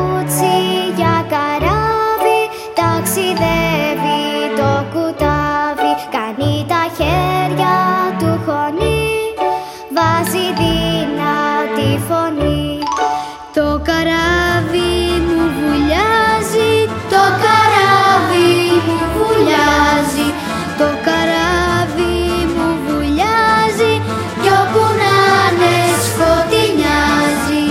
παπούτσι για καράβι, ταξιδεύει το κουτάβι. Κάνει τα χέρια του χωνί, βάζει δυνατή φωνή. Το καράβι μου βουλιάζει, το καράβι μου βουλιάζει, το καράβι μου βουλιάζει, κι όπου να είναι σκοτεινιάζει.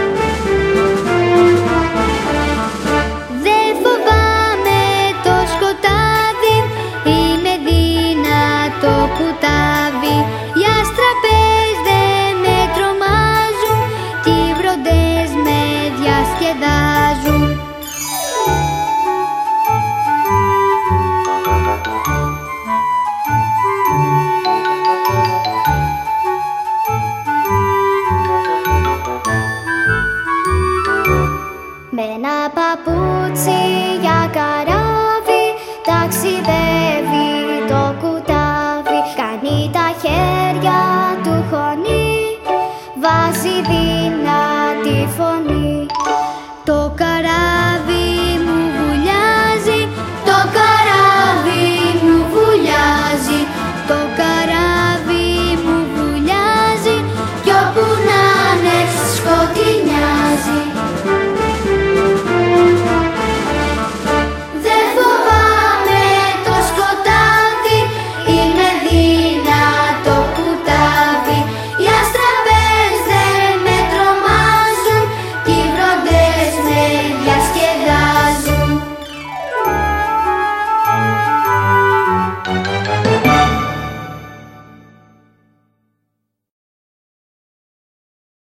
Δεν φοβάμαι το σκοτάδι, είναι δυνατό κουτάβι. Οι αστραπές δεν με τρομάζουν, κι οι βροντές με διασκεδάζουν. Με ένα παπούτσι για καράβι,